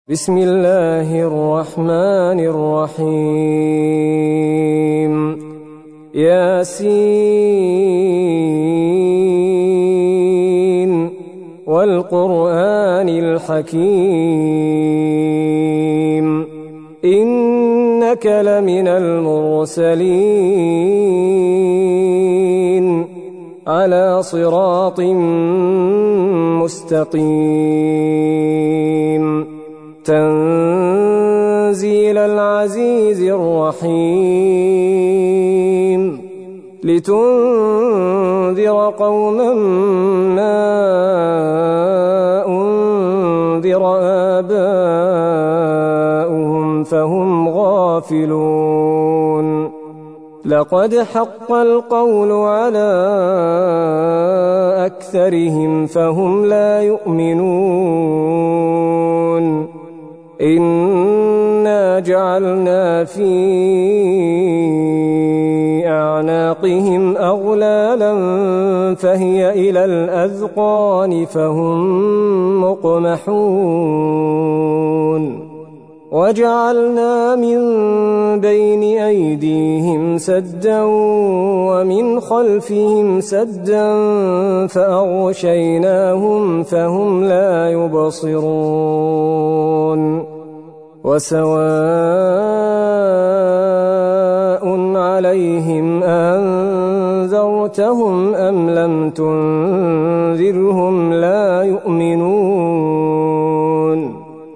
بسم الله الرحمن الرحيم ياسين والقرآن الحكيم إنك لمن المرسلين على صراط مستقيم تنزيل العزيز الرحيم لتنذر قوما ما أنذر آباؤهم فهم غافلون لقد حق القول على أكثرهم فهم لا يؤمنون إنا جعلنا في أعناقهم أغلالا فهي إلى الأذقان فهم مقمحون وجعلنا من بين أيديهم سدا ومن خلفهم سدا فأغشيناهم فهم لا يبصرون وسواء عليهم أنذرتهم أم لم تنذرهم لا يؤمنون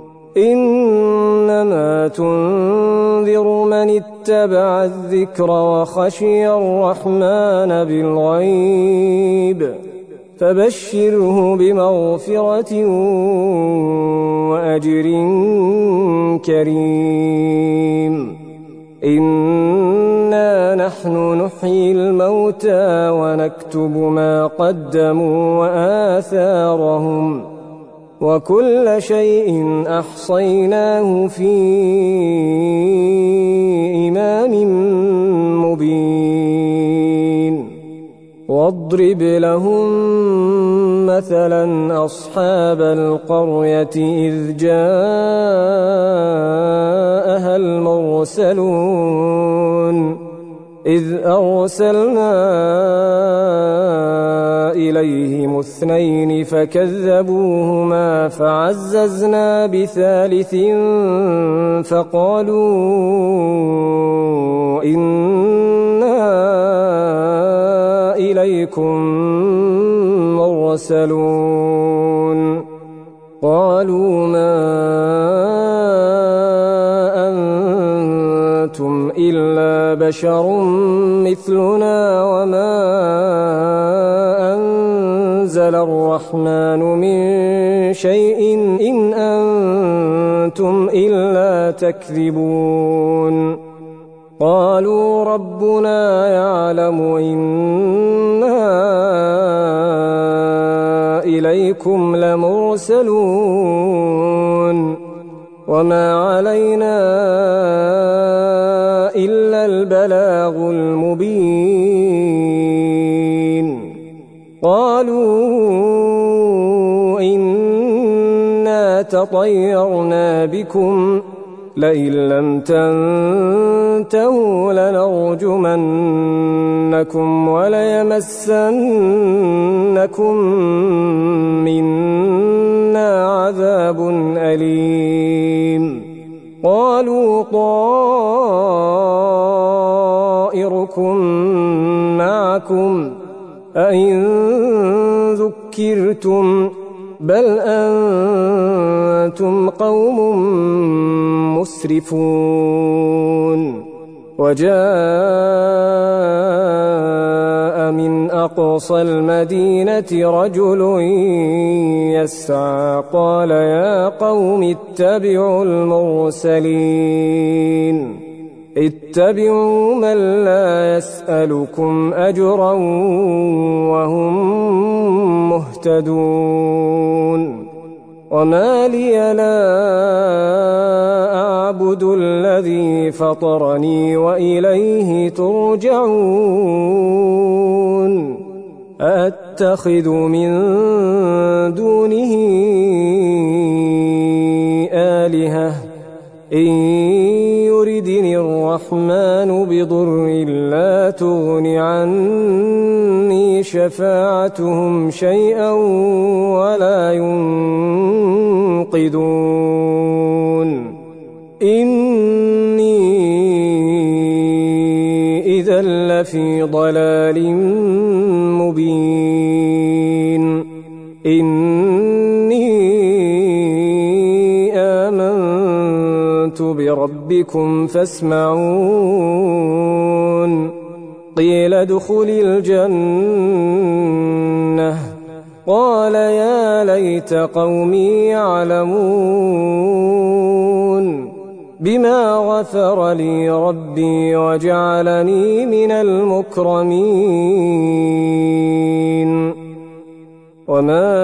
إنما تنذر من اتبع الذكر وخشي الرحمن بالغيب فبشره بمغفرة وأجر كريم إنا نحن نحيي الموتى ونكتب ما قدموا وآثارهم وكل شيء أحصيناه في إمام مبين واضرب لهم مثلا أصحاب القرية إذ جاءها المرسلون إذ أرسلنا إليهم اثنين فكذبوهما فعززنا بثالث فقالوا إنا إليكم مرسلون قالوا ما أنتم إلا بشر مثلنا وما أنزل الرحمن من شيء إن أنتم إلا تكذبون قالوا ربنا يعلم إنا إليكم لمرسلون وما علينا إلا البلاغ المبين قالوا إنا تطيرنا بكم لئن لم تنتهوا لنرجمنكم وليمسنكم منا عذاب أليم قالوا طائركم معكم أئن ذكرتم بل أنتم قوم مسرفون وجاء من أقصى المدينة رجل يسعى قال يا قوم اتبعوا المرسلين اتبعوا من لا يسألكم أجرا وهم مهتدون وما لي لا أعبد الذي فطرني وإليه ترجعون أأتخذ من دونه آلهة إن يردني الرحمن بضر لا تغن عني شفاعتهم شيئا ولا ينقذون إني إذا لفي ضلال مبين إني آمنت بربكم فاسمعون قيل ادخل الجنة قال يا ليت قومي يعلمون بما غفر لي ربي وجعلني من المكرمين وما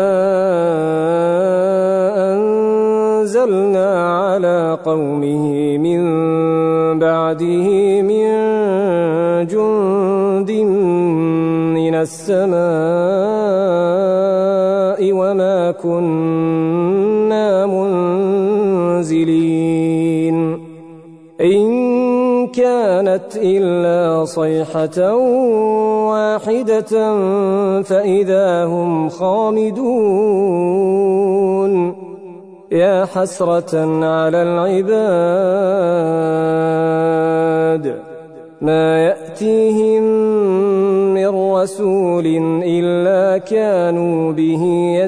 أنزلنا على قومه من بعده من جند من السماء وما كنا منزلين إن كانت إلا صيحة واحدة فإذا هم خامدون يا حسرة على العباد ما يأتيهم من رسول إلا كانوا به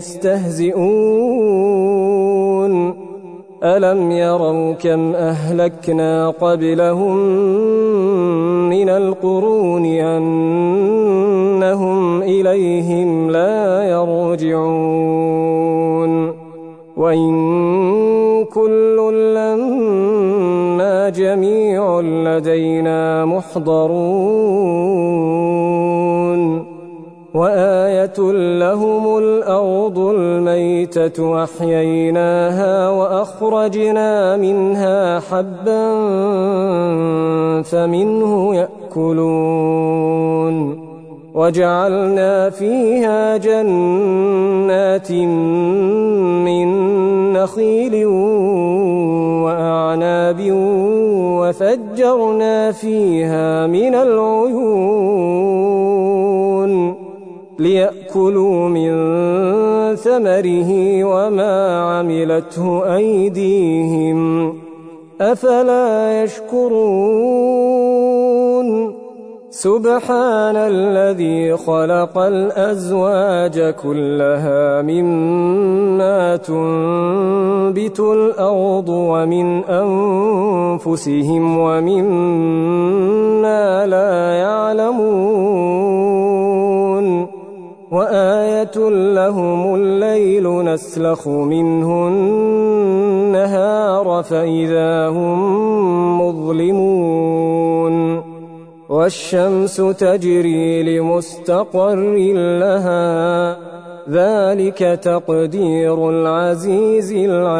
يستهزئون ألم يروا كم أهلكنا قبلهم من القرون أنهم إليهم لا يرجعون وإن كل لما جميع لدينا محضرون وآية لهم الأرض الميتة أحييناها وأخرجنا منها حبا فمنه يأكلون وجعلنا فيها جنات من نخيل وأعناب وفجرنا فيها من العيون ليأكلوا من ثمره وما عملته أيديهم أفلا يشكرون سبحان الذي خلق الأزواج كلها مما تنبت الأرض ومن أنفسهم ومما لا يعلمون وآية لهم الليل نسلخ منه النهار فإذا هم مظلمون والشمس تجري لمستقر لها ذلك تقدير العزيز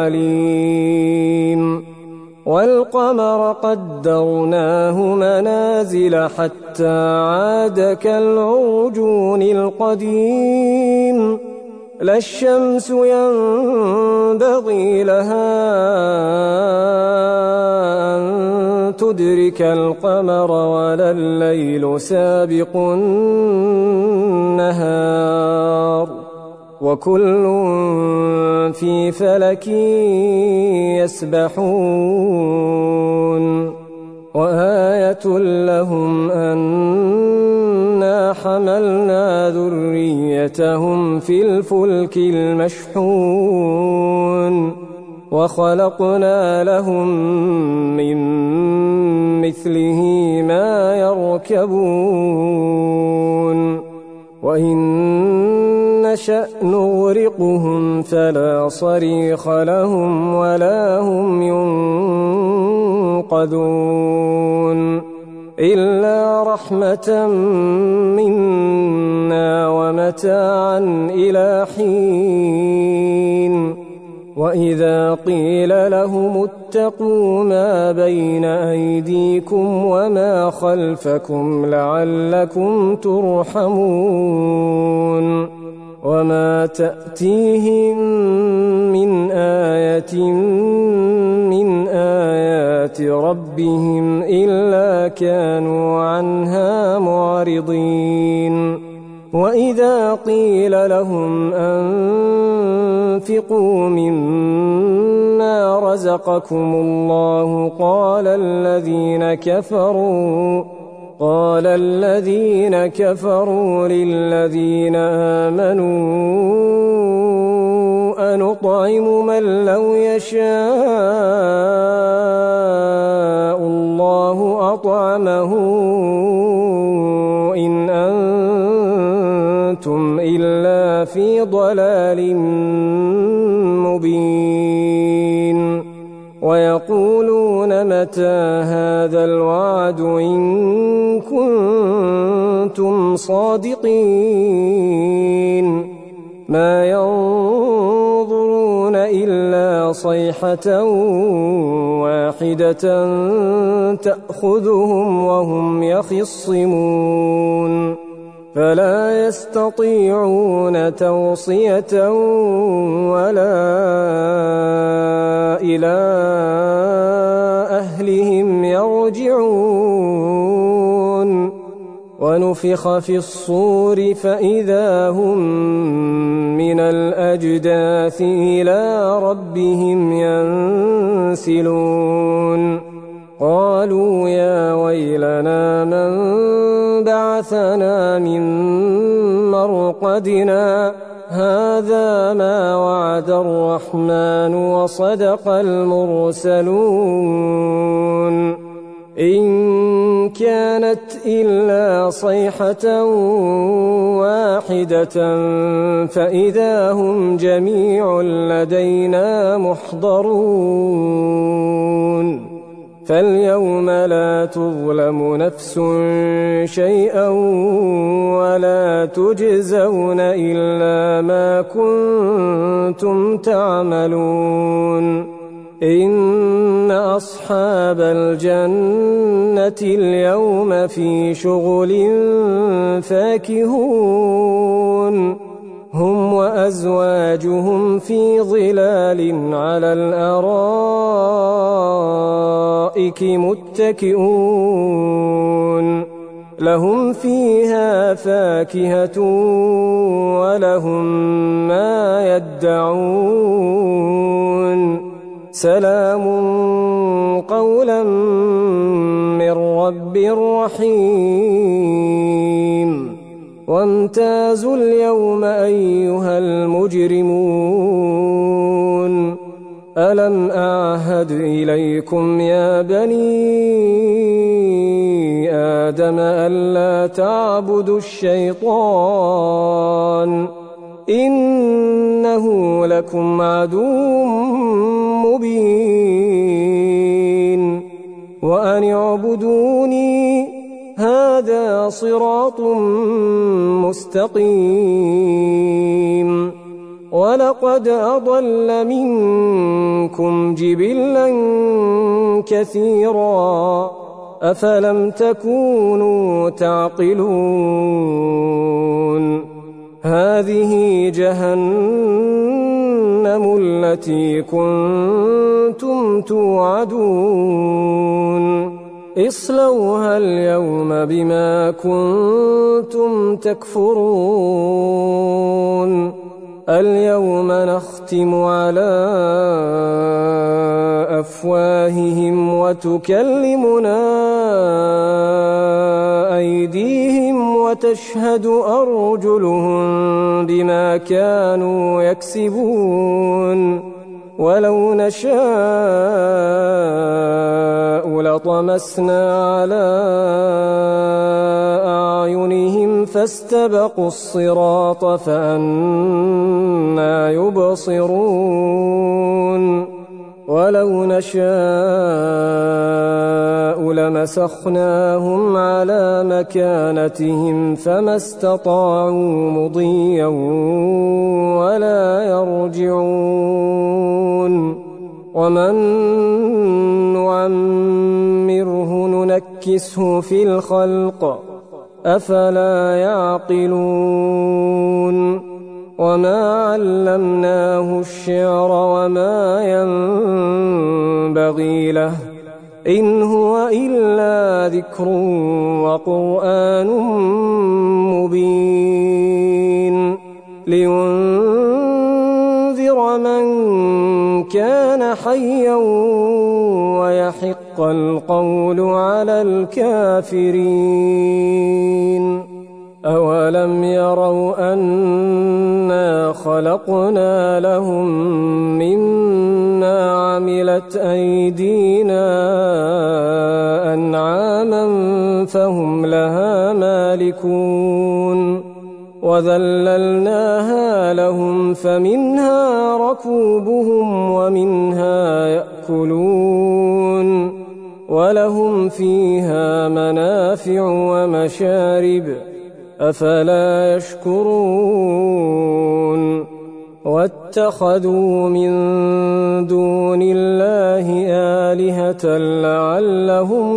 العليم والقمر قدرناه منازل حتى عاد كالعرجون القديم لا الشمس ينبغي لها أن تدرك القمر ولا الليل سابق النهار وكل في فلك يسبحون وآية لهم أنا حملنا ذريتهم في الفلك المشحون وخلقنا لهم من مثله ما يركبون وإن نشأ نغرقهم فلا صريخ لهم ولا هم ينقذون إلا رحمة منا ومتاعا إلى حين وإذا قيل لهم اتقوا ما بين أيديكم وما خلفكم لعلكم ترحمون وما تأتيهم من آية من آيات ربهم إلا كانوا عنها معرضين وإذا قيل لهم أنفقوا مما رزقكم الله قال الذين كفروا للذين آمنوا أنطعم من لو يشاء الله أطعمه إن أنتم إلا في ضلال مبين ويقولون متى هذا الوعد إن كنتم صادقين ما ينظرون إلا صيحة واحدة تأخذهم وهم يخصمون فلا يستطيعون توصية ولا إلى أهلهم يرجعون ونفخ في الصور فإذا هم من الأجداث إلى ربهم ينسلون قالوا يا ويلنا من بعثنا من مرقدنا هذا ما وعد الرحمن وصدق المرسلون إن كانت إلا صيحة واحدة فإذا هم جميع لدينا محضرون فاليوم لا تظلم نفس شيئا ولا تجزون إلا ما كنتم تعملون إن أصحاب الجنة اليوم في شغل فاكهون هم وأزواجهم في ظلال على الأرائك متكئون لهم فيها فاكهة ولهم ما يدعون سلام قولا من رب رحيم وامتازوا اليوم أيها المجرمون ألم أعهد إليكم يا بني آدم ألا تعبدوا الشيطان إنه لكم عدو مبين وأن اعبدوني هذا صراط مستقيم ولقد أضل منكم جبلا كثيرا أفلم تكونوا تعقلون هذه جهنم التي كنتم توعدون اصلوها اليوم بما كنتم تكفرون اليوم نختم على أفواههم وتكلمنا أيديهم وتشهد أرجلهم بما كانوا يكسبون ولو نشاء لطمسنا على أعينهم فاستبقوا الصراط فأنى يبصرون ولو نشاء لمسخناهم على مكانتهم فما استطاعوا مضيا ولا يرجعون ومن نعمره ننكسه في الخلق أفلا يعقلون وما علمناه الشعر وما ينبغي له إن هو إلا ذكر وقرآن مبين لينذر من كان حيا ويحق القول على الكافرين أولم يروا أنا خلقنا لهم مما عملت أيدينا أنعاما فهم لها مالكون وذللناها لهم فمنها ركوبهم ومنها يأكلون ولهم فيها منافع ومشارب أفلا يشكرون واتخذوا من دون الله آلهة لعلهم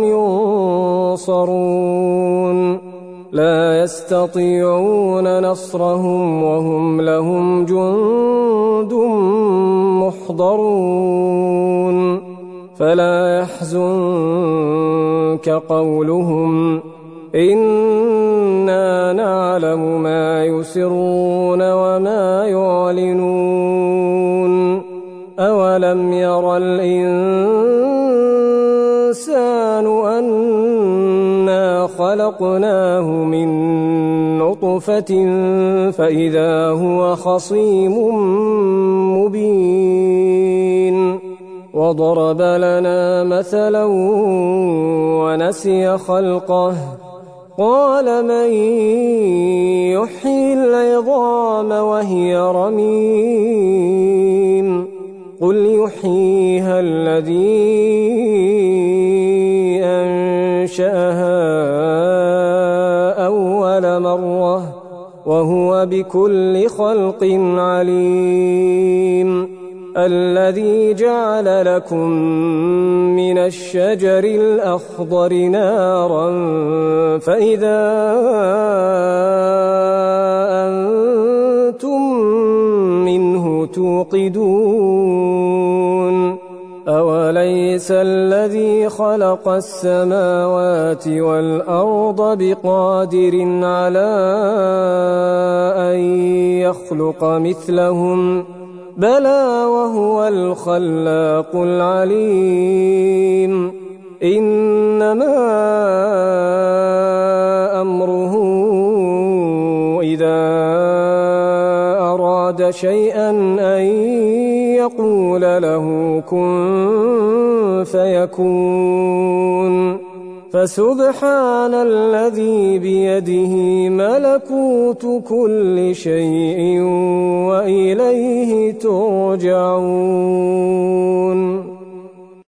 ينصرون لا يستطيعون نصرهم وهم لهم جند محضرون فلا يحزنك قولهم إنا نعلم ما يسرون وما يعلنون أولم ير الإنسان أنا خلقناه من نطفة فإذا هو خصيم مبين وضرب لنا مثلا ونسي خلقه قال من يحيي العظام وهي رميم قل يحييها الذي أنشأها أول مرة وهو بكل خلق عليم الذي جعل لكم من الشجر الأخضر نارا فإذا أنتم منه توقدون أوليس الذي خلق السماوات والأرض بقادر على أن يخلق مثلهم بلى وهو الخلاق العليم إنما أمره إذا أراد شيئا أن يقول له كن فيكون فسبحان الذي بيده ملكوت كل شيء وإليه ترجعون